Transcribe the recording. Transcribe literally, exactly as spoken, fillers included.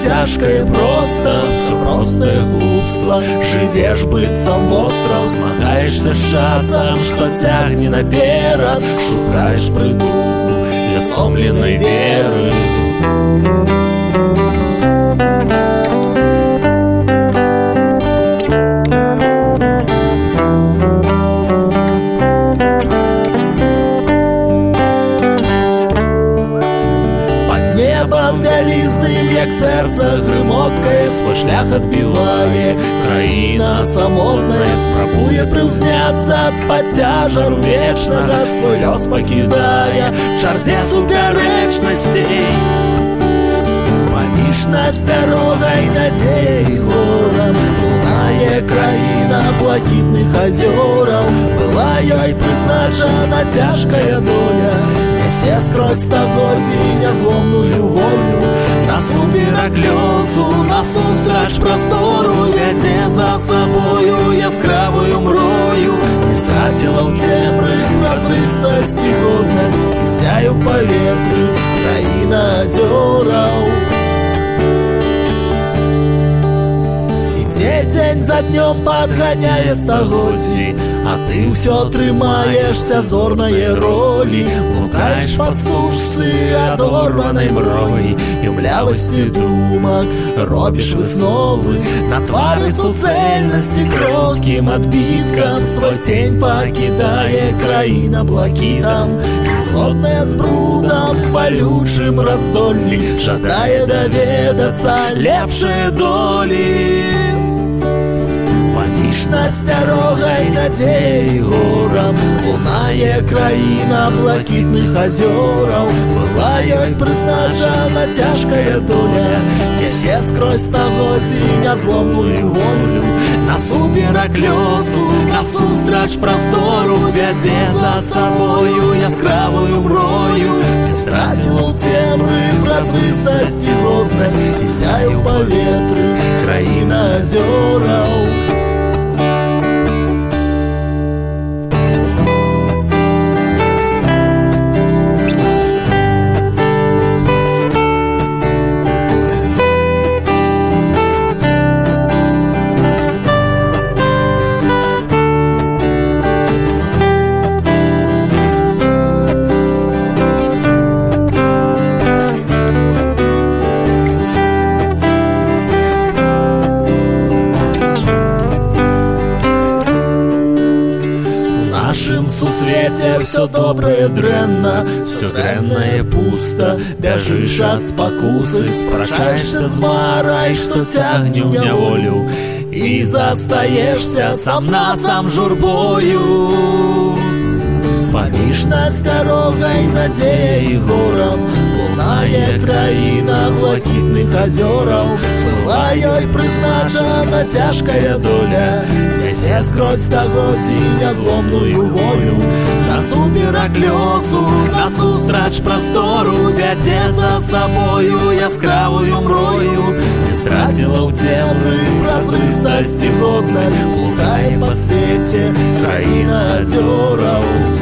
цяжкае проста, все простае глупства. Жывеш быццам востраў, змагаешся з часам, што цягне наперад, шукаеш прытулку для стомленай веры. Вялізным, як сэрца грымоткае, свой шлях адбівае. Краіна самотная спрабуе прыўзняцца з-пад цяжару вечнага, свой лёс пакідае чарзе супярэчнасцей. Паміж насцярогай, надзеяй горам лунае краіна блакітных азёраў. Была ёй прызначана цяжкая доля, нясе скрозь стагоддзі нязломную волю. Насуперак лёсу, насустрач прастору, вядзе за сабою яскравую мрою. Не страціла ў цемры празрыстасць і годнасць, зяе ў паветры краіна азёраў. Дзень за днём падганяе стагоддзі, а ты ўсё трымаешся зорнае ролі. Блукаеш па стужцы адорванай мрой, і млявасці думак робіш высновы. На твары суцэльнасці кроткім адбіткам свой цень пакідае краіна блакітам. Згодная з брудам балючым раздоллі, жадае даведацца лепшай долі. Паміж насцярогай, надзеяй горам лунае краіна блакітных азёраў. Была ёй прызначана цяжкая доля, нясе скрозь стагоддзі нязломную волю. Насуперак лёсу, насустрач прастору, вядзе за сабою яскравую мрою. Не страціла ў цемры празрыстасць і годнасць, і зяе ў паветры краіна азёраў. нашым сусвеце всё добрае дрэнна, всё дрэннае пуста. Бяжыш ад спакусы, спрачаешся з марай, што цягне ў няволю, і застаешся сам на сам журбою. Паміж насцярогай, надзеяй і горам лунае краіна блакітных азёраў. Была ёй прызначана цяжкая доля, нясе скрозь стагоддзі нязломную волю. Насуперак лёсу, насустрач прастору, вядзе за сабою яскравую мрою. Не страціла ў цемры празрыстасць і годнасць, блукае па свеце краіна азёраў.